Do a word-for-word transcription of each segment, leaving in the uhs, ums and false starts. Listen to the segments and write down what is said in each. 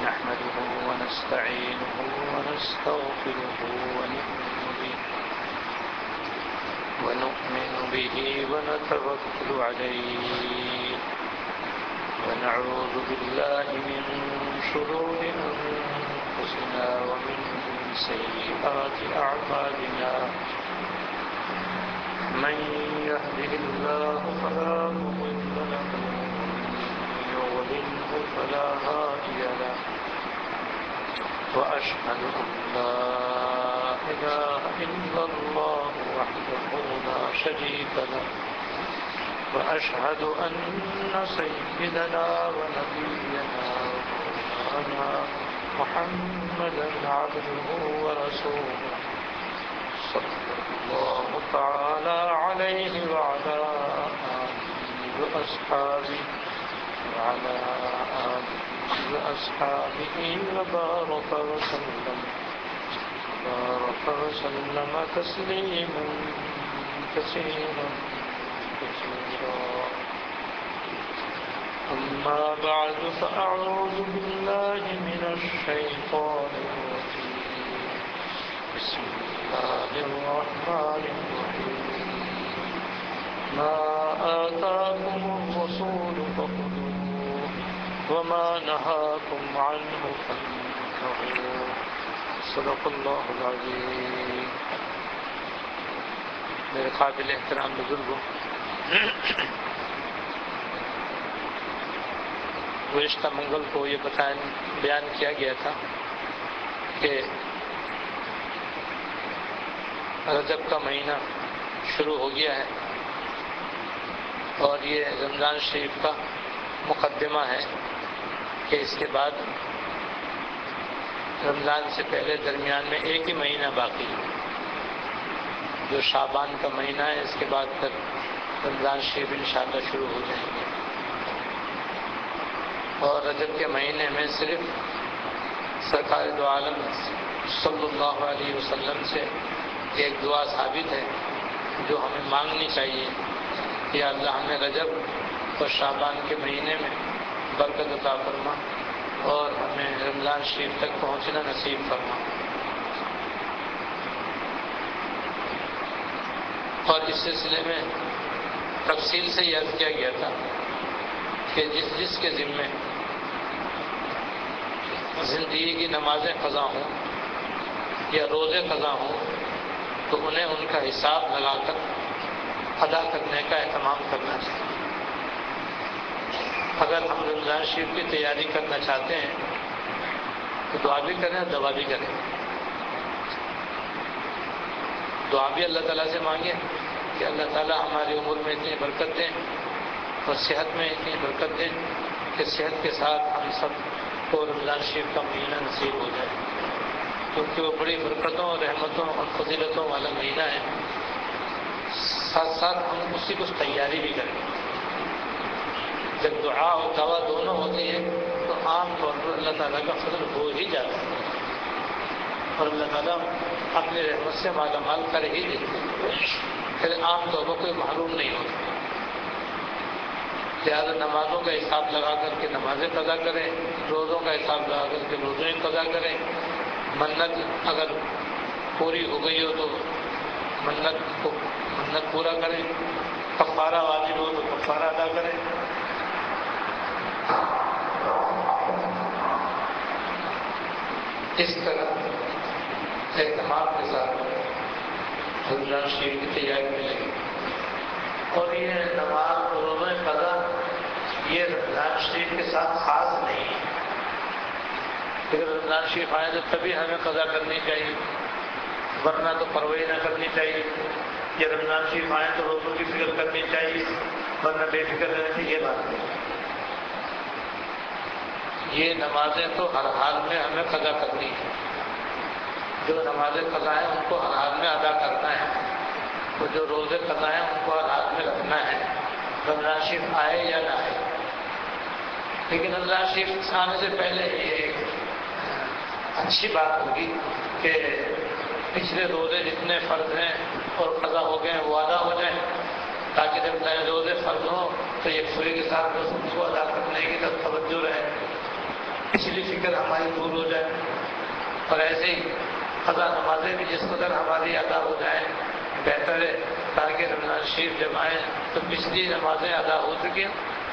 نحمده ونستعينه ونستغفره ونؤمن به ونؤمن به ونتوكل عليه ونعوذ بالله من شرور أنفسنا ومن سيئات أعمالنا من يهده الله فلا مضل له ومن يضلله فلا هادي له وأشهد أن لا إله إلا الله وحده لا شريك له وأشهد أن سيدنا ونبينا ومولانا محمدا عبده ورسوله صلى الله تعالى عليه وعلى آله وأصحابه وعلى آله وأصحابه وبارك وسلم بارك وسلم تسليما كثيرا كثيرا أما بعد فأعوذ بالله من الشيطان الرجيم بسم الله الرحمن الرحيم ما آتاكم الرسول فخذوه وما نهاكم عنه فانتهوا صدق اللہ العظیم. میرے قابل احترام بزرگوں، گزشتہ منگل کو یہ بتایا بیان کیا گیا تھا کہ رجب کا مہینہ شروع ہو گیا ہے اور یہ رمضان شریف کا مقدمہ ہے کہ اس کے بعد رمضان سے پہلے درمیان میں ایک ہی مہینہ باقی ہے جو شعبان کا مہینہ ہے. اس کے بعد پھر رمضان شریف انشاءاللہ شروع ہو جائیں گے اور رجب کے مہینے میں صرف سرکار دو عالم صلی اللہ علیہ وسلم سے ایک دعا ثابت ہے جو ہمیں مانگنی چاہیے کہ اللہ ہمیں رجب اور شعبان کے مہینے میں برکت عطا فرما اور ہمیں رمضان شریف تک پہنچنا نصیب فرما. اور اس سلسلے میں تفصیل سے یہ عرض کیا گیا تھا کہ جس جس کے ذمے زندگی کی نمازیں قضا ہوں یا روزے قضا ہوں تو انہیں ان کا حساب لگا کر ادا کرنے کا اہتمام کرنا چاہیے. اگر ہم رمضان شریف کی تیاری کرنا چاہتے ہیں تو دعا بھی کریں اور دوا بھی کریں. دعا بھی اللہ تعالیٰ سے مانگیں کہ اللہ تعالیٰ ہماری عمر میں اتنی برکت دیں اور صحت میں اتنی برکت دیں کہ صحت کے ساتھ ہم سب کو رمضان شریف کا مہینہ نصیب ہو جائے، کیونکہ وہ بڑی برکتوں اور رحمتوں اور فضیلتوں والا مہینہ ہے. ساتھ ساتھ ہم اسی کو تیاری بھی کریں. جب دعا اور دوا دونوں ہوتی ہیں تو عام طور پر اللہ تعالیٰ کا فضل ہو ہی جاتا ہے اور اللہ تعالیٰ اپنی رحمت سے مالا مال کر ہی دیتے ہیں، پھر عام طور پر کوئی محروم نہیں ہوتا. لہٰذا نمازوں کا حساب لگا کر کے نمازیں قضا کریں، روزوں کا حساب لگا کر کے روزیں قضا کریں. منت اگر پوری ہو گئی ہو تو منت کو منت پورا کریں. کفارہ واجب ہو تو کفارہ ادا کریں. اس طرح اہتمام کے ساتھ رمضان شریف کی تیاری میں لگے. اور یہ نماز روزہ قضا یہ رمضان شریف کے ساتھ خاص نہیں ہے. اگر رمضان شریف آئے تو تبھی ہمیں قضا کرنی چاہیے، ورنہ تو پرواہی نہ کرنی چاہیے. یا رمضان شریف آئے تو روزوں کی فکر کرنی چاہیے ورنہ بے فکر رہنے کی یہ بات نہیں. یہ نمازیں تو ہر حال میں ہمیں قضا کرنی ہے. جو نمازیں قضا ہیں ان کو ہر حال میں ادا کرنا ہے، تو جو روزے قضا ہیں ان کو ہر حال میں رکھنا ہے، رمضان شریف آئے یا نہ آئے. لیکن رمضان شریف آنے سے پہلے یہ اچھی بات ہوگی کہ پچھلے روزے جتنے فرض ہیں اور قضا ہو گئے وہ ادا ہو جائیں، تاکہ جب نئے روزے فرض ہوں تو یک سوئی کے ساتھ اس کو ادا کرنے کی طرف توجہ رہے. پچھلی فکر ہماری دور ہو جائے، اور ایسے ہی قضا نمازیں بھی جس قدر ہماری ادا ہو جائیں بہتر ہے، تاکہ رمضان شریف جب آئیں تو پچھلی نمازیں ادا ہو چکیں۔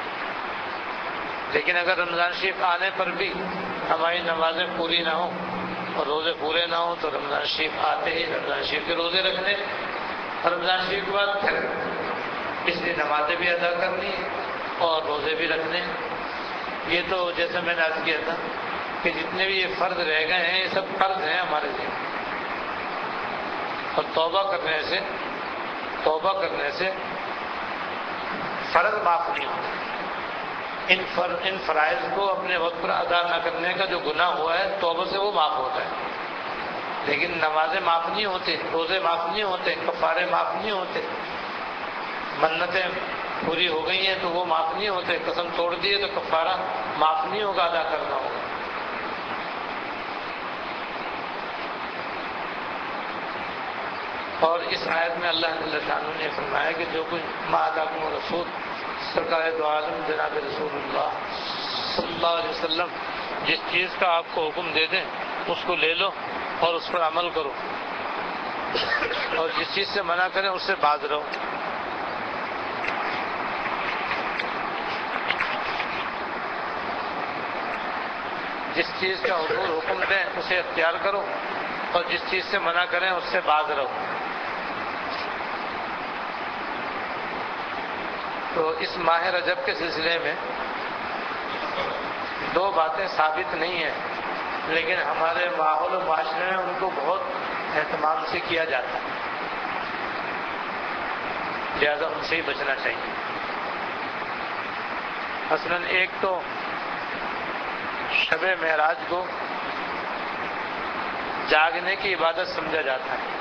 لیکن اگر رمضان شریف آنے پر بھی ہماری نمازیں پوری نہ ہوں اور روزے پورے نہ ہوں تو رمضان شریف آتے ہی رمضان شریف کے روزے رکھنے، اور رمضان شریف کے بعد پھر پچھلی نمازیں بھی ادا کرنی اور روزے بھی رکھنے۔ یہ تو جیسے میں نے عرض کیا تھا کہ جتنے بھی یہ فرض رہ گئے ہیں یہ سب فرض ہیں ہمارے لیے، اور توبہ کرنے سے توبہ کرنے سے فرض معاف نہیں ہوتا۔ ان فر ان فرائض کو اپنے وقت پر ادا نہ کرنے کا جو گناہ ہوا ہے توبہ سے وہ معاف ہوتا ہے، لیکن نمازیں معاف نہیں ہوتے، روزے معاف نہیں ہوتے، کفارے معاف نہیں ہوتے، منتیں پوری ہو گئی ہیں تو وہ معاف نہیں ہوتے، قسم توڑ دیے تو کفارہ معاف نہیں ہوگا، ادا کرنا ہوگا۔ اور اس آیت میں اللہ جل شانہ نے فرمایا کہ جو کچھ ما آتاکم الرسول، سرکار دو عالم جناب رسول اللہ صلی اللہ علیہ وسلم جس چیز کا آپ کو حکم دے دیں اس کو لے لو اور اس پر عمل کرو، اور جس چیز سے منع کریں اس سے باز رہو۔ جس چیز کا حضور حکم دیں اسے اختیار کرو اور جس چیز سے منع کریں اس سے باز رہو۔ تو اس ماہ رجب کے سلسلے میں دو باتیں ثابت نہیں ہیں، لیکن ہمارے ماحول و معاشرے میں ان کو بہت اہتمام سے کیا جاتا ہے، لہذا ان سے ہی بچنا چاہیے۔ مثلاً ایک تو شب معراج کو جاگنے کی عبادت سمجھا جاتا ہے،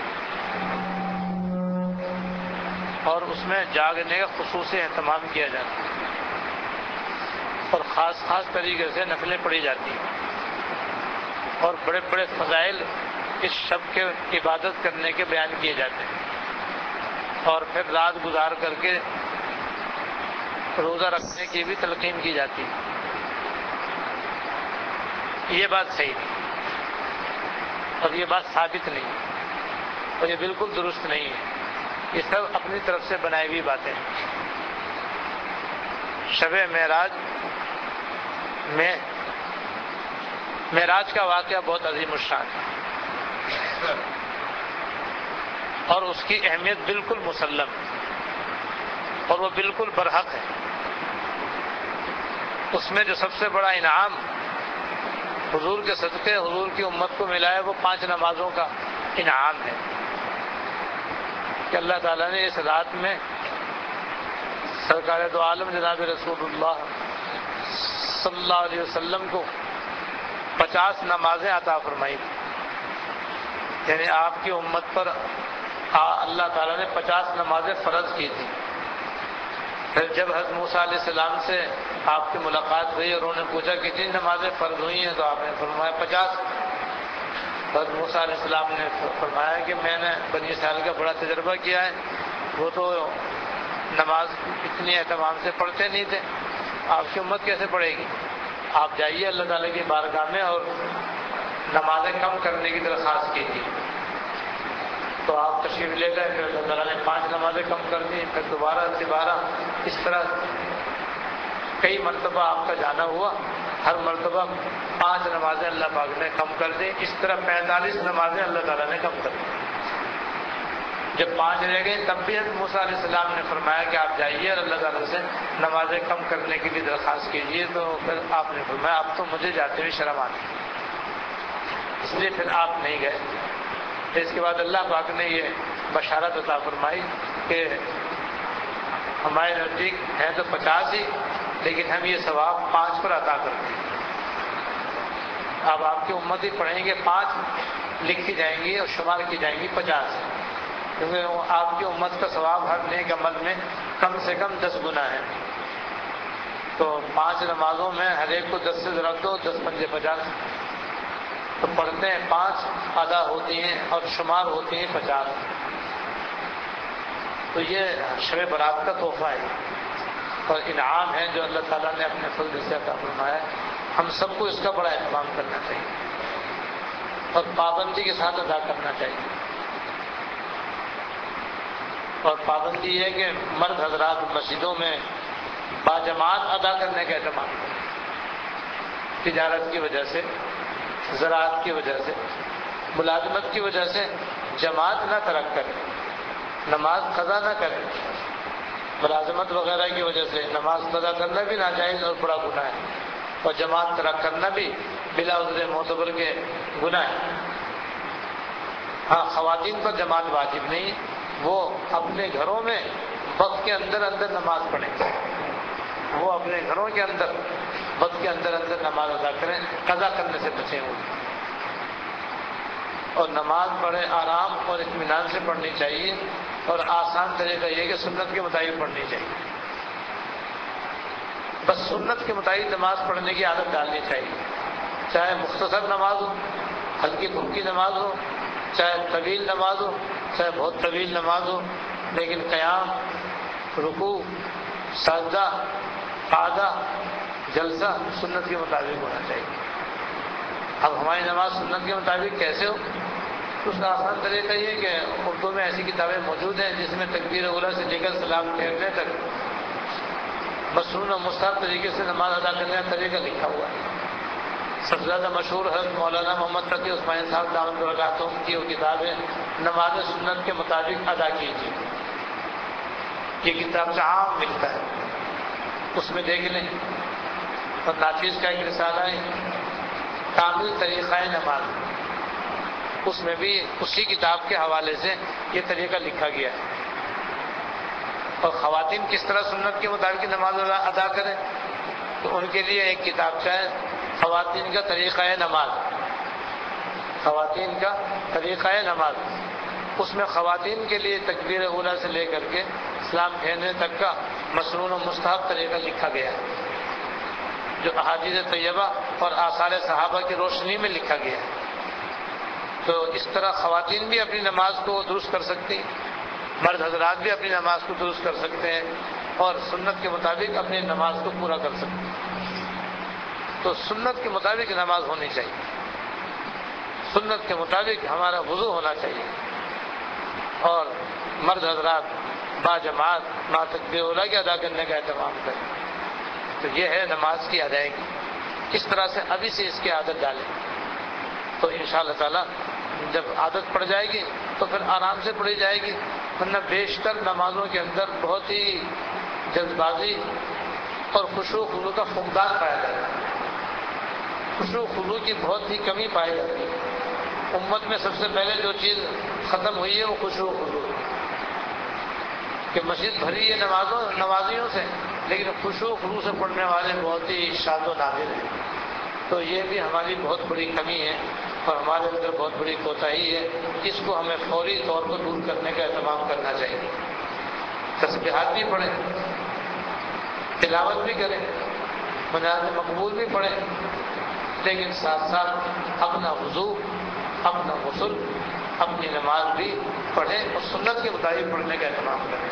اور اس میں جاگنے کا خصوصی اہتمام کیا جاتا ہے، اور خاص خاص طریقے سے نفلیں پڑھی جاتی ہیں، اور بڑے بڑے فضائل اس شب کے عبادت کرنے کے بیان کیے جاتے ہیں، اور پھر رات گزار کر کے روزہ رکھنے کی بھی تلقین کی جاتی ہے۔ یہ بات صحیح نہیں، اور یہ بات ثابت نہیں، اور یہ بالکل درست نہیں ہے، یہ سب اپنی طرف سے بنائی ہوئی باتیں ہیں۔ شب معراج میں معراج کا واقعہ بہت عظیم الشان ہے، اور اس کی اہمیت بالکل مسلم ہے، اور وہ بالکل برحق ہے۔ اس میں جو سب سے بڑا انعام حضور کے صدقے حضور کی امت کو ملا ہے وہ پانچ نمازوں کا انعام ہے، کہ اللہ تعالیٰ نے اس رات میں سرکار دو عالم جناب رسول اللہ صلی اللہ علیہ وسلم کو پچاس نمازیں عطا فرمائی، یعنی آپ کی امت پر اللہ تعالیٰ نے پچاس نمازیں فرض کی تھی۔ پھر جب حضرت موسیٰ علیہ السلام سے آپ کی ملاقات ہوئی اور انہوں نے پوچھا کتنی نمازیں فرض ہوئی ہیں تو آپ نے فرمایا پچاس۔ حضرت موسیٰ علیہ السلام نے فرمایا کہ میں نے بنی اسرائیل کا بڑا تجربہ کیا ہے، وہ تو نماز اتنی اہتمام سے پڑھتے نہیں تھے، آپ کی امت کیسے پڑھے گی؟ آپ جائیے اللہ تعالیٰ کی بارگاہ میں اور نمازیں کم کرنے کی درخواست کیجیے۔ تو آپ تشریف لے گئے، پھر اللہ تعالیٰ نے پانچ نمازیں کم کر دی، پھر دوبارہ دوبارہ اس طرح کئی مرتبہ آپ کا جانا ہوا، ہر مرتبہ پانچ نمازیں اللہ پاک نے کم کر دی، اس طرح پینتالیس نمازیں اللہ تعالیٰ نے کم کر دی۔ جب پانچ رہ گئی تب بھی حضرت موسیٰ علیہ السلام نے فرمایا کہ آپ جائیے اور اللہ تعالیٰ سے نمازیں کم کرنے کی بھی درخواست کیجیے، تو پھر آپ نے فرمایا اب تو مجھے جاتے ہوئے شرم آتی، اس لیے پھر آپ نہیں گئے۔ اس کے بعد اللہ پاک نے یہ بشارت عطا فرمائی کہ ہمارے نزدیک ہیں تو پچاس ہی، لیکن ہم یہ ثواب پانچ پر عطا کرتے ہیں۔ اب آپ کی امت ہی پڑھیں گے پانچ لکھی جائیں گی اور شمار کی جائیں گی پچاس، کیونکہ آپ کی امت کا ثواب ہر نیک عمل میں کم سے کم دس گنا ہے۔ تو پانچ نمازوں میں ہر ایک کو دس سے ضرب دو، دس پنجے پچاس، تو پڑھتے ہیں پانچ، ادا ہوتی ہیں اور شمار ہوتی ہیں پچاس۔ تو یہ شب برات کا تحفہ ہے اور انعام ہے جو اللہ تعالیٰ نے اپنے فضل سے عطا فرمایا ہے۔ ہم سب کو اس کا بڑا اہتمام کرنا چاہیے اور پابندی کے ساتھ ادا کرنا چاہیے. اور پابندی یہ ہے کہ مرد حضرات مسجدوں میں باجماعت ادا کرنے کا اہتمام کریں. تجارت کی وجہ سے، زراعت کی وجہ سے، ملازمت کی وجہ سے جماعت نہ ترک کریں، نماز قضا نہ کریں. ملازمت وغیرہ کی وجہ سے نماز قضا کرنا بھی ناجائز اور بڑا گناہ ہے، اور جماعت ترک کرنا بھی بلا عذر معتبر کے گناہ ہے. ہاں، خواتین پر جماعت واجب نہیں، وہ اپنے گھروں میں وقت کے اندر اندر نماز پڑھیں. وہ اپنے گھروں کے اندر وقت کے اندر اندر نماز ادا کریں، قضا کرنے سے بچیں. وہ اور نماز بڑے آرام اور اطمینان سے پڑھنی چاہیے، اور آسان طریقہ یہ کہ سنت کے مطابق پڑھنی چاہیے. بس سنت کے مطابق نماز پڑھنے کی عادت ڈالنی چاہیے، چاہے مختصر نماز ہو، ہلکی پھلکی نماز ہو، چاہے طویل نماز ہو، چاہے بہت طویل نماز ہو، لیکن قیام، رکوع، سجدہ، قعدہ، جلسہ سنت کے مطابق ہونا چاہیے. اب ہماری نماز سنت کے مطابق کیسے ہو؟ اس کا آسان طریقہ یہ کہ اردو میں ایسی کتابیں موجود ہیں جس میں تکبیر اولیٰ سے لے کر سلام پھیرنے تک مسنون و مستحب طریقے سے نماز ادا کرنے کا طریقہ لکھا ہوا ہے. سب سے زیادہ مشہور حضرت مولانا محمد تقی عثمانی صاحب دامت برکاتہ کی وہ کتاب ہے نماز سنت کے مطابق ادا کیجیے. یہ کتاب سے عام ملتا ہے، اس میں دیکھ لیں. اور نافذ کا ایک رسالہ ہے کامل طریقہ نماز، اس میں بھی اسی کتاب کے حوالے سے یہ طریقہ لکھا گیا ہے. اور خواتین کس طرح سنت کے مطابق نماز ادا کریں تو ان کے لیے ایک کتاب ہے خواتین کا طریقہ نماز. خواتین کا طریقہ نماز، اس میں خواتین کے لیے تکبیر اولیٰ سے لے کر کے سلام پھیرنے تک کا مسنون و مستحب طریقہ لکھا گیا ہے، جو احادیث طیبہ اور آثار صحابہ کی روشنی میں لکھا گیا ہے. تو اس طرح خواتین بھی اپنی نماز کو درست کر سکتی ہیں، مرد حضرات بھی اپنی نماز کو درست کر سکتے ہیں، اور سنت کے مطابق اپنی نماز کو پورا کر سکتے ہیں. تو سنت کے مطابق نماز ہونی چاہیے، سنت کے مطابق ہمارا وضو ہونا چاہیے، اور مرد حضرات با جماعت ما تکبیر اولیٰ کے ادا کرنے کا اہتمام کریں. تو یہ ہے نماز کی ادائیگی. اس طرح سے ابھی سے اس کی عادت ڈالیں تو انشاءاللہ تعالی جب عادت پڑ جائے گی تو پھر آرام سے پڑھی جائے گی. ورنہ بیشتر نمازوں کے اندر بہت ہی جلد بازی اور خشوع و خضوع کا فقدان پایا جاتا ہے. خشوع و خضوع کی بہت ہی کمی پائی جاتی ہے. امت میں سب سے پہلے جو چیز ختم ہوئی ہے وہ خشوع و خضوع، کہ مسجد بھری ہے نمازوں نمازیوں سے، لیکن خشوع و خضوع سے پڑھنے والے بہت ہی شاذ و نادر ہیں. تو یہ بھی ہماری بہت بڑی کمی ہے اور ہمارے اندر بہت بڑی کوتاہی ہے. اس کو ہمیں فوری طور پر دور کرنے کا اہتمام کرنا چاہیے. تسبیحات بھی پڑھیں، تلاوت بھی کریں، مناظر مقبول بھی پڑھیں، لیکن ساتھ ساتھ اپنا وضو، اپنا غسل، اپنی نماز بھی پڑھیں اور سنت کے مطابق پڑھنے کا اہتمام کریں.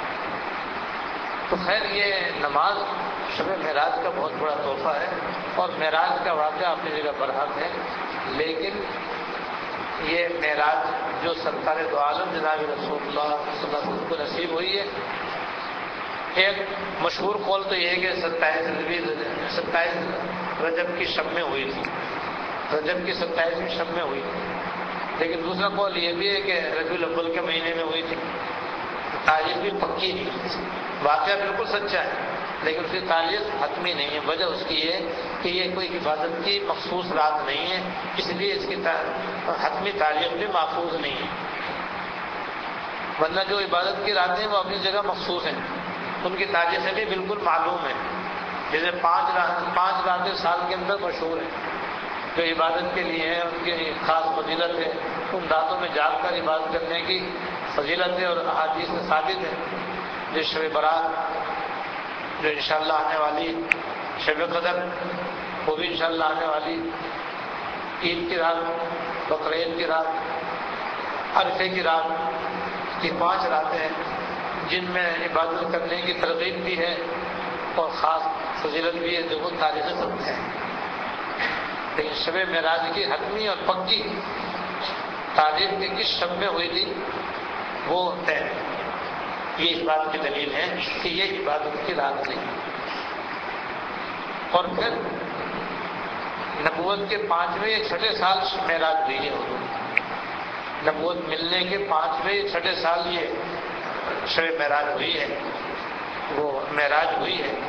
تو خیر یہ نماز شب معراج کا بہت بڑا تحفہ ہے، اور معراج کا واقعہ اپنی جگہ برحق ہے. لیکن یہ معراج جو سرکار دو عالم جناب رسول اللہ صلی اللہ علیہ وسلم کو نصیب ہوئی ہے، ایک مشہور قول تو یہ ہے کہ ستائیس ستائیس رجب کی شب میں ہوئی تھی، رجب کی ستائیسویں شب میں ہوئی تھی. لیکن دوسرا قول یہ بھی ہے کہ ربیع الاول کے مہینے میں ہوئی تھی. تاریخ بھی پکی نہیں، واقعہ بالکل سچا ہے لیکن اس کی تاریخ حتمی نہیں ہے. وجہ اس کی یہ کہ یہ کوئی عبادت کی مخصوص رات نہیں ہے، اس لیے اس کی حتمی تاریخ بھی محفوظ نہیں ہے. ورنہ جو عبادت کی راتیں وہ اپنی جگہ مخصوص ہیں، ان کی تاریخیں بھی بالکل معلوم ہیں. جیسے پانچ رات پانچ راتیں سال کے اندر مشہور ہیں جو عبادت کے لیے ہیں، ان کی خاص فضیلت ہے. ان راتوں میں جاگ کر عبادت کرنے کی فضیلت ہے اور احادیث سے ثابت ہے. جو شب برات جو انشاءاللہ آنے والی، شب قدر وہ بھی انشاءاللہ آنے والی، عید کی رات، بقرعید کی رات، عرفے کی رات، یہ پانچ راتیں ہیں جن میں عبادت کرنے کی ترغیب بھی ہے اور خاص فضیلت بھی ہے جو وہ تاریخ ثبت ہے. لیکن شب معراج کی حتمی اور پکی تاریخ کی کس شب میں ہوئی تھی وہ طے ہے۔ یہ اس بات کی دلیل ہے کہ یہ عبادت کی رات نہیں۔ اور پھر نبوت کے پانچویں یا چھٹے سال معراج ہوئی ہے، نبوت ملنے کے پانچویں یا چھٹے سال یہ شب معراج ہوئی ہے، وہ معراج ہوئی ہے۔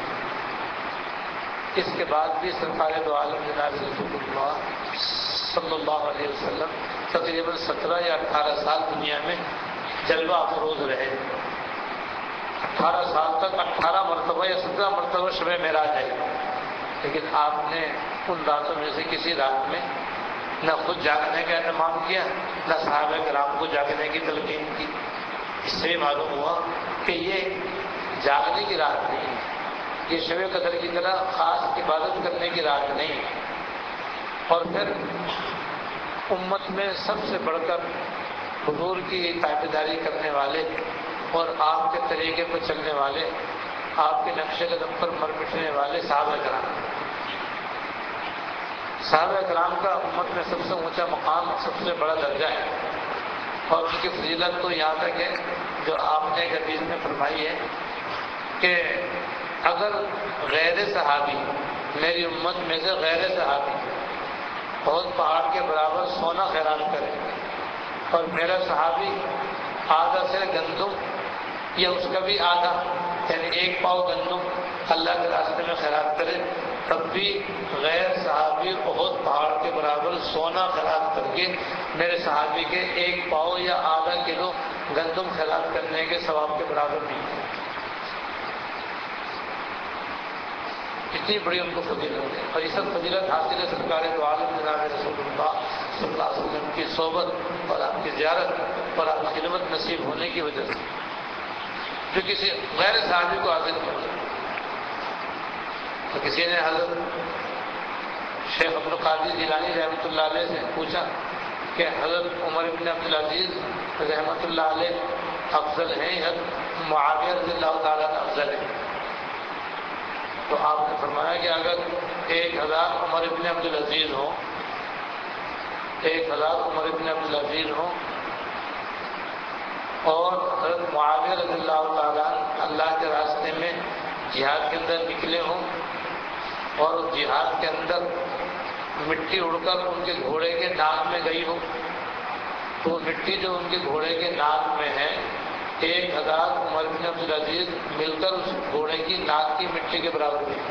اس کے بعد بھی سرکار دو عالم جناب رسول اللہ صلی اللہ علیہ وسلم تقریباً سترہ یا اٹھارہ سال دنیا میں جلوہ افروز رہے۔ اٹھارہ سال تک اٹھارہ مرتبہ یا سترہ مرتبہ شب معراج ہے، لیکن آپ نے ان راتوں میں سے کسی رات میں نہ خود جاگنے کا اہتمام کیا، نہ صحابہ کرام کو جاگنے کی تلقین کی۔ اس سے معلوم ہوا کہ یہ جاگنے کی رات نہیں ہے، یہ شب قدر کی طرح خاص عبادت کرنے کی رات نہیں۔ اور پھر امت میں سب سے بڑھ کر حضور کی تابعداری کرنے والے اور آپ کے طریقے پر چلنے والے، آپ کے نقش قدم پر مر مٹنے والے صحابہ کرام، صحابہ کرام کا امت میں سب سے اونچا مقام، سب سے بڑا درجہ ہے۔ اور ان کی فضیلت تو یہاں تک ہے جو آپ نے ایک حدیث میں فرمائی ہے کہ اگر غیر صحابی، میری امت میں سے غیر صحابی بہت پہاڑ کے برابر سونا خیرات کرے اور میرا صحابی آدھا سے گندم یا اس کا بھی آدھا یعنی ایک پاؤ گندم اللہ کے راستے میں خیرات کرے، تب بھی غیر صحابی بہت پہاڑ کے برابر سونا خیرات کر کے میرے صحابی کے ایک پاؤ یا آدھا کلو گندم خیرات کرنے کے ثواب کے برابر نہیں ہے۔ اتنی بڑی ان کو فضیلت ہے، اور یہ سب فضیلت حاصل ہے سرکار دو عالم جناب رسول اللہ صلی اللہ علیہ وسلم کی صحبت اور آپ کی زیارت اور آپ کی خدمت نصیب ہونے کی وجہ سے، جو کسی غیر صحابی کو حاصل نہیں ہوتا۔ تو کسی نے حضرت شیخ عبد القادر جیلانی رحمۃ اللہ علیہ سے پوچھا کہ حضرت عمر بن عبدالعزیز رحمۃ اللہ علیہ افضل ہیں یا معاویہ رضی اللہ تعالیٰ عنہ افضل ہیں؟ تو آپ نے فرمایا کہ اگر ایک ہزار عمر بن عبدالعزیز ہوں ایک ہزار عمر بن عبدالعزیز ہوں اور حضرت معاویہ رضی اللہ تعالیٰ اللہ کے راستے میں جہاد کے اندر نکلے ہوں اور اس جہاد کے اندر مٹی اڑ کر ان کے گھوڑے کے ناک میں گئی ہو، تو مٹی جو ان کے گھوڑے کے ناک میں ہے ایک ہزار عمر بن عبدالعزیز مل کر اس گھوڑے کی ناک کی مٹی کے برابر ہوئی،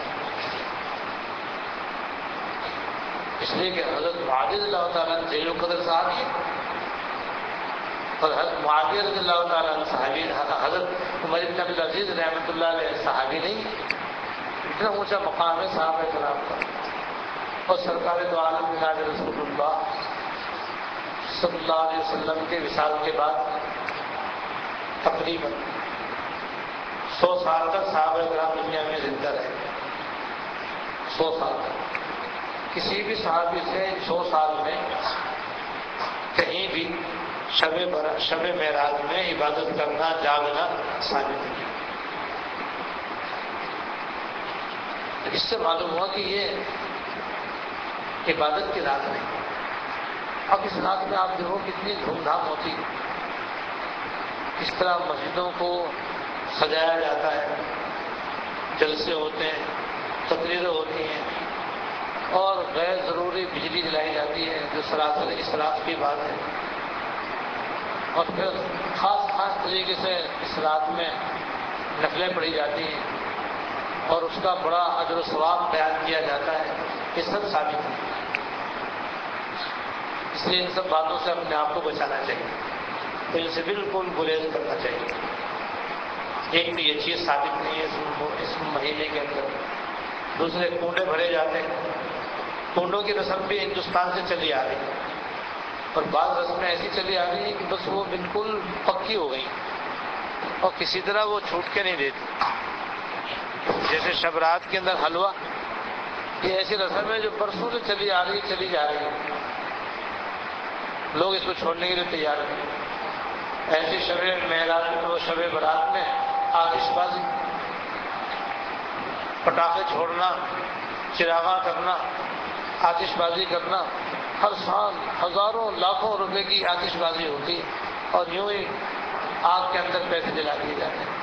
اس لیے کہ حضرت معاویہ رضی اللہ تعالیٰ عنہ جلیل القدر صحابی ہے اور حضرت معاویہ رضی اللہ تعالیٰ عنہ صحابی، حضرت عمر بن عبدالعزیز رحمۃ اللہ علیہ صحابی نہیں۔ اتنا اونچا مقام ہے صحابہ کرام کا۔ اور سرکار دو عالم جناب رسول اللہ صلی اللہ علیہ وسلم کے وصال کے بعد تقریباً سو سال تک صحابہ کرام دنیا میں زندہ رہے، سو سال تک کسی بھی صحابی سے سو سال میں کہیں بھی شب شب معراج میں عبادت کرنا جاگنا ثابت نہیں۔ اس سے معلوم ہوا کہ یہ عبادت کی رات نہیں۔ اب اس رات میں آپ دیکھو کتنی دھوم دھام ہوتی ہے، اس طرح مسجدوں کو سجایا جاتا ہے، جلسے ہوتے ہیں، تقریریں ہوتی ہیں اور غیر ضروری بجلی جلائی جاتی ہے جو سراسر اسراف کی بات ہے، اور پھر خاص خاص طریقے سے اس رات میں نفلیں پڑھی جاتی ہیں اور اس کا بڑا اجر و ثواب بیان کیا جاتا ہے۔ یہ سب ثابت ہے، اس لیے ان سب باتوں سے اپنے آپ کو بچانا چاہیے، تو ان سے بالکل گریز کرنا چاہیے۔ ایک تو یہ چیز ثابت نہیں ہے اس مہینے کے اندر، دوسرے کنڈے بھرے جاتے ہیں، کنڈوں کی رسم بھی ہندوستان سے چلی آ رہی ہے اور بعض رسمیں ایسی چلی آ رہی ہیں کہ بس وہ بالکل پکی ہو گئی اور کسی طرح وہ چھوٹ کے نہیں دیتی، جیسے شب رات کے اندر حلوہ، یہ ایسی رسم ہے جو برسوں سے چلی آ رہی چلی جا رہی ہے، لوگ اس کو چھوڑنے کے لیے تیار نہیں۔ ایسی شب معراج اور شب برات میں آتش بازی، پٹاخے چھوڑنا، چراغاں کرنا، آتش بازی کرنا، ہر سال ہزاروں لاکھوں روپے کی آتش بازی ہوتی اور یوں ہی آگ کے اندر پیسے جلا دیے جاتے ہیں،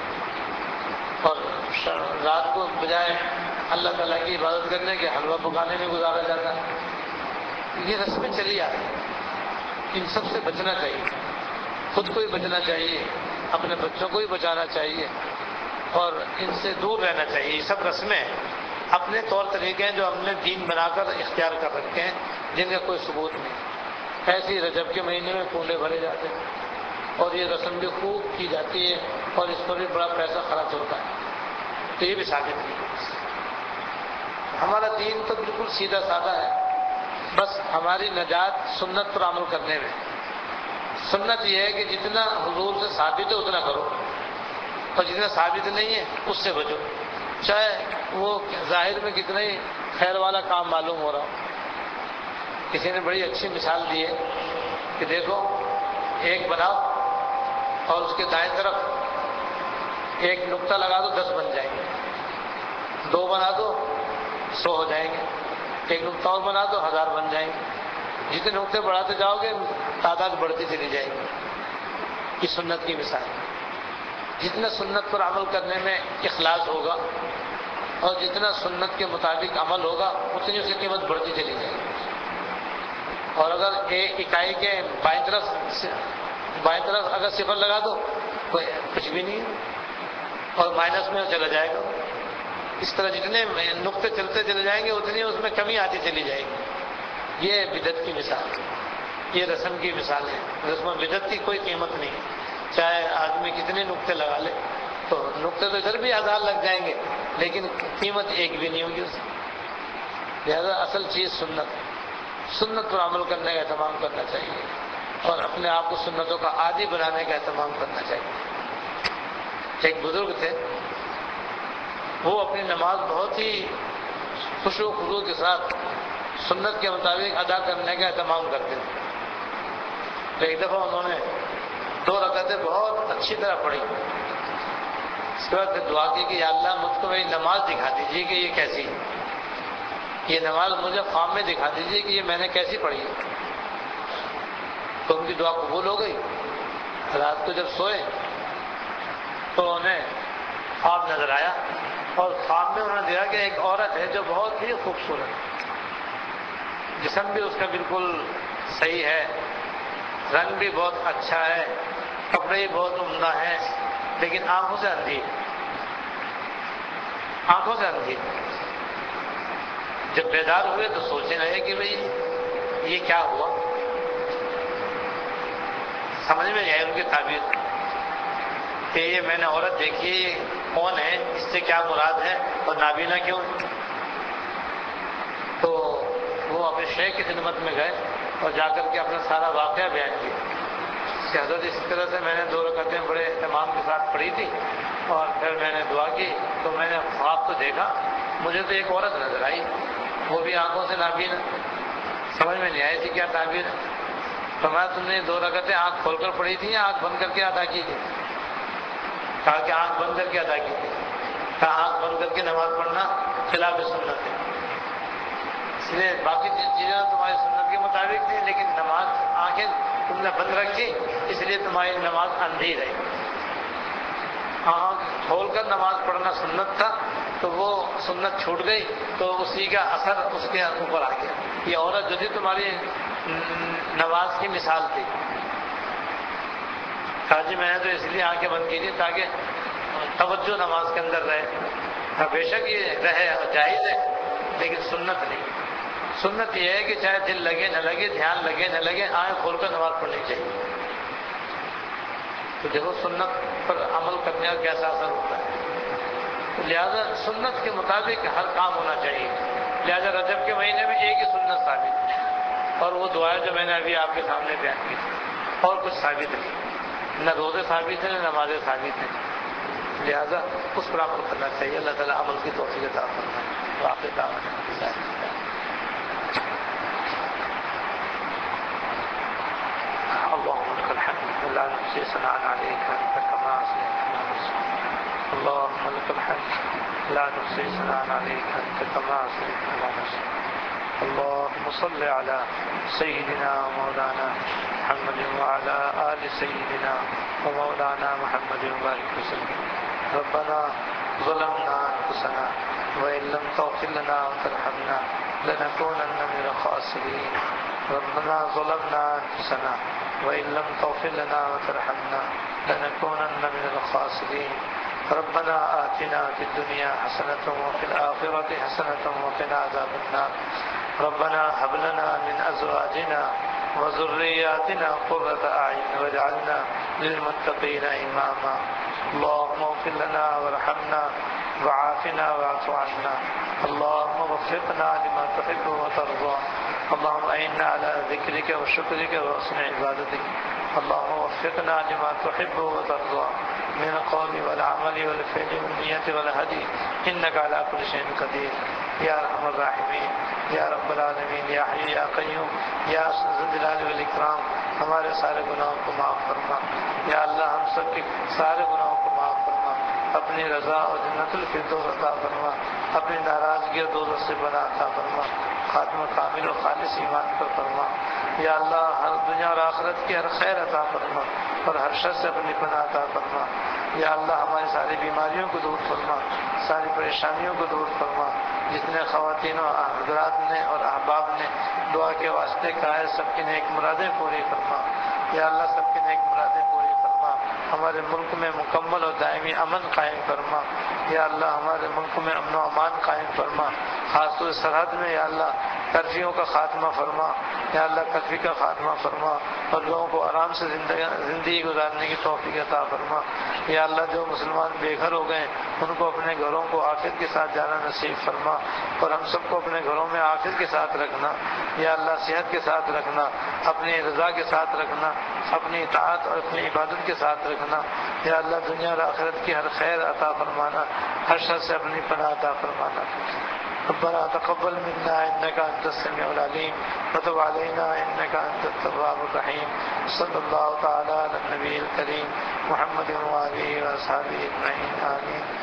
اور رات کو بجائے اللہ تعالیٰ کی عبادت کرنے کے حلوہ پکانے میں گزارا جاتا ہے۔ یہ رسمیں چلی آ رہی ہیں، ان سب سے بچنا چاہیے، خود کو ہی بچنا چاہیے، اپنے بچوں کو ہی بچانا چاہیے، اور ان سے دور رہنا چاہیے۔ یہ سب رسمیں اپنے طور طریقے ہیں جو ہم نے دین بنا کر اختیار کر رکھے ہیں، جن کا کوئی ثبوت نہیں۔ ایسے ہی رجب کے مہینے میں کنڈے بھرے جاتے ہیں اور یہ رسم بھی خوب کی جاتی ہے اور اس پر بھی بڑا پیسہ خرچ ہوتا ہے، تو یہ بھی ثابت نہیں ہے۔ ہمارا دین تو بالکل سیدھا سادہ ہے، بس ہماری نجات سنت پر عمل کرنے میں۔ سنت یہ ہے کہ جتنا حضور سے ثابت ہے اتنا کرو، اور جتنا ثابت نہیں ہے اس سے بچو، چاہے وہ ظاہر میں کتنا ہی خیر والا کام معلوم ہو رہا ہو۔ کسی نے بڑی اچھی مثال دی ہے کہ دیکھو، ایک بناؤ اور اس کے دائیں طرف ایک نقطہ لگا دو، دس بن جائیں گے، دو بنا دو سو ہو جائیں گے، ایک نقطہ اور بنا دو ہزار بن جائیں گے۔ جتنے نقطے بڑھاتے جاؤ گے تعداد بڑھتی چلی جائے گی۔ یہ سنت کی مثال ہے۔ جتنا سنت پر عمل کرنے میں اخلاص ہوگا اور جتنا سنت کے مطابق عمل ہوگا اتنی اس کی قیمت بڑھتی چلی جائے گی۔ اور اگر ایک اکائی کے بائیں طرف بائیں طرف اگر صفر لگا دو تو کچھ بھی نہیں ہے اور مائنس میں چلا جائے گا۔ اس طرح جتنے نقطے چلتے چلے جائیں گے اتنی اس میں کمی آتی چلی جائے گی۔ یہ بدعت کی مثال ہے، یہ رسم کی مثال ہے۔ رسم و بدعت کی کوئی قیمت نہیں ہے، چاہے آدمی کتنے نقطے لگا لے، تو نقطے تو ادھر بھی ہزار لگ جائیں گے لیکن قیمت ایک بھی نہیں ہوگی اس کی۔ لہذا اصل چیز سنت ہے، سنت پر عمل کرنے کا اہتمام کرنا چاہیے اور اپنے آپ کو سنتوں کا عادی بنانے کا اہتمام کرنا چاہیے۔ ایک بزرگ تھے، وہ اپنی نماز بہت ہی خشوع و خضوع کے ساتھ سنت کے مطابق ادا کرنے کا اہتمام کرتے تھے۔ تو ایک دفعہ انہوں نے دو رکعتیں بہت اچھی طرح پڑھی، اس کے بعد پھر دعا کی کہ یا اللہ مجھ کو میری نماز دکھا دیجیے کہ یہ کیسی ہے، یہ نماز مجھے خواب میں دکھا دیجیے کہ یہ میں نے کیسی پڑھی ہے۔ تو ان کی دعا قبول ہو گئی۔ رات کو جب سوئے تو انہیں خواب نظر آیا اور خواب میں انہوں نے دیکھا کہ ایک عورت ہے جو بہت ہی خوبصورت، جسم بھی اس کا بالکل صحیح ہے، رنگ بھی بہت اچھا ہے، کپڑے بھی بہت عمدہ ہیں، لیکن آنکھوں سے اندھی ہے، آنکھوں سے اندھی۔ جب بیدار ہوئے تو سوچنے لگے کہ بھئی یہ کیا ہوا، سمجھ میں نہیں آئی ان کی تعبیر کہ یہ میں نے عورت دیکھی ہے، یہ کون ہے، اس سے کیا مراد ہے اور نابینا کیوں ہے۔ تو وہ اپنے شیخ کی خدمت میں گئے اور جا کر کے اپنا سارا واقعہ بیان کیا کہ حضرت اس طرح سے میں نے دو رکعتیں بڑے اہتمام کے ساتھ پڑھی تھی اور پھر میں نے دعا کی تو میں نے خواب کو دیکھا، مجھے تو ایک عورت نظر آئی، وہ بھی آنکھوں سے نابینا، سمجھ میں نہیں آئی تھی کیا تعبیر ہے۔ فرمایا تم نے دو رکعتیں آنکھ کھول کر پڑھی تھی یا آنکھ بند کر کے ادا کی تھی؟ کہا کہ آنکھ بند کر کے ادا کی تھی۔ کہا آنکھ بند کر کے نماز پڑھنا خلاف سنت ہے، اس لیے باقی چیزیں تمہاری سنت کے مطابق تھی لیکن نماز آنکھیں تم نے بند رکھی اس لیے تمہاری نماز اندھی رہی۔ آنکھ کھول کر نماز پڑھنا سنت تھا تو وہ سنت چھوٹ گئی تو اسی کا اثر اس کے اوپر آ گیا۔ یہ عورت جو تھی تمہاری نماز کی مثال تھی۔ کہا جی میں نے تو اس لیے آنکھیں بند کی تھی تاکہ توجہ نماز کے اندر رہے۔ بے شک یہ رہے جائز ہے لیکن سنت نہیں۔ سنت یہ ہے کہ چاہے دل لگے نہ لگے، دھیان لگے نہ لگے، آنکھ کھول کر نماز پڑھنی چاہیے۔ تو دیکھو سنت پر عمل کرنے کا کیسا اثر ہوتا ہے۔ لہذا سنت کے مطابق ہر کام ہونا چاہیے۔ لہذا رجب کے مہینے میں ایک ہی سنت ثابت ہے اور وہ دعائیں جو میں نے ابھی آپ کے سامنے بیان کی تھی، اور کچھ ثابت نہیں، نہ روزے ثابت ہیں نہ نمازیں ثابت ہیں۔ لہذا اس پر عمل کرنا چاہیے۔ اللہ تعالیٰ عمل کی توفیق عطا فرمائے۔ واقع دعوانا اللهم لك الحمد لا نحصي ثناء عليك أنت كما أثنيت على نفسك اللهم لك الحمد لا نحصي ثناء عليك أنت كما أثنيت على نفسك اللهم صل على سيدنا ومولانا محمد وعلى آل سيدنا ومولانا محمد وبارك وسلم. ربنا ظلمنا أنفسنا وإن لم تغفر لنا وترحمنا لنكونن من الخاسرين. ربنا ظلمنا أنفسنا وإن لم تغفر لنا وترحمنا لنكونن من الخاسرين. ربنا آتنا في الدنيا حسنة وفي الآخرة حسنة وقنا عذاب النار. ربنا هب لنا من أزواجنا وذرياتنا قرة أعين واجعلنا للمتقين إماما. اللهم اغفر لنا وارحمنا وعافنا واعف عنا. اللهم وفقنا لما تحب وترضى. اللهم أعنا على ذكرك وشكرك وحسن عبادتك. اللهم وفقنا لما تحب وترضى من القول والعمل والفعل والنية والهدي إنك على كل شيء قدير. یا ارحم الراحمین، یا رب العالمین، یا حی یا قیوم، یا ذو الجلال والاکرام، ہمارے سارے گناہوں کو معاف فرما. یا اللہ ہم سب کے سارے گناہوں کو معاف فرما. اپنی رضا اور جنت الفردوس عطا فرما. اپنی ناراضگی اور دوزخ سے بنا عطا فرما. خاتمہ کامل و خالص ایمان پر فرما. یا اللہ ہر دنیا اور آخرت کی ہر خیر عطا فرما اور ہر شر سے اپنی پناہ عطا فرما. یا اللہ ہماری ساری بیماریوں کو دور فرما، ساری پریشانیوں کو دور فرما. جتنے خواتین و حضرات نے اور احباب نے دعا کے واسطے کہا ہے سب کی نیک مرادیں پوری فرما. یا اللہ سب کی نیک مرادیں پوری فرما. ہمارے ملک میں مکمل اور دائمی امن قائم فرما. یا اللہ ہمارے ملک میں امن و امان قائم فرما. خاص طور سرحد میں یا اللہ کرفیوں کا خاتمہ فرما. یا اللہ کرفی کا خاتمہ فرما اور لوگوں کو آرام سے زندگی گزارنے کی توفیق عطا فرما. یا اللہ جو مسلمان بے گھر ہو گئے ان کو اپنے گھروں کو عافیت کے ساتھ جانا نصیب فرما اور ہم سب کو اپنے گھروں میں عافیت کے ساتھ رکھنا. یا اللہ صحت کے ساتھ رکھنا، اپنی رضا کے ساتھ رکھنا، اپنی اطاعت اور اپنی عبادت کے ساتھ رکھنا. یا اللہ دنیا اور آخرت کی ہر خیر عطا فرمانا، ہر شر سے اپنی پناہ عطا فرمانا. ربنا تقبل منا انك انت السميع العليم وتب علينا انك انت التواب الرحيم. صلى الله تعالى على النبي الكريم محمد وآله وأصحابه أجمعين آمين.